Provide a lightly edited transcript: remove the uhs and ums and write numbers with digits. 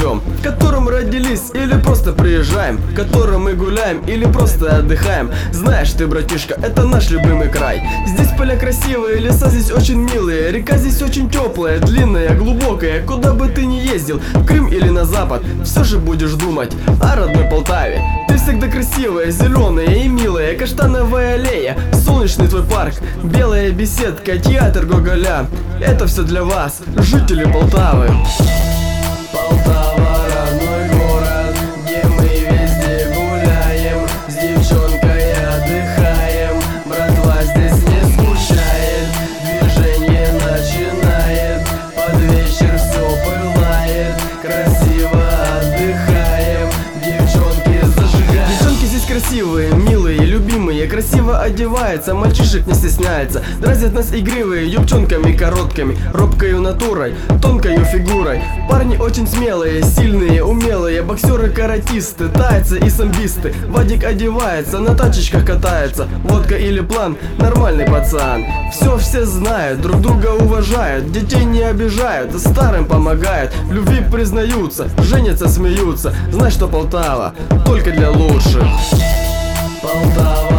живем, в котором родились или просто приезжаем, в котором мы гуляем или просто отдыхаем. Знаешь ты, братишка, это наш любимый край. Здесь поля красивые, леса здесь очень милые, река здесь очень теплая, длинная, глубокая. Куда бы ты ни ездил, в Крым или на запад, все же будешь думать о родной Полтаве. Ты всегда красивая, зеленая и милая, каштановая аллея, солнечный твой парк, белая беседка, театр Гоголя. Это все для вас, жители Полтавы. Полтава, родной город, где мы везде гуляем, с девчонкой отдыхаем, братва здесь не скучает, движение начинает, под вечер все пылает, красиво отдыхаем, девчонки зажигают. Девчонки здесь красивые, милые, любимые, красиво одеваются, мальчишек не стесняется, дразнят нас игривые юбчонками короткими, робкою натурой, тонкою фигурой. Парни очень смелые, сильные, умелые, боксеры-каратисты, тайцы и самбисты. Вадик одевается, на тачечках катается, водка или план, нормальный пацан. Все знают, друг друга уважают, детей не обижают, старым помогают, в любви признаются, женятся, смеются. Знай, что Полтава только для лучших. Полтава.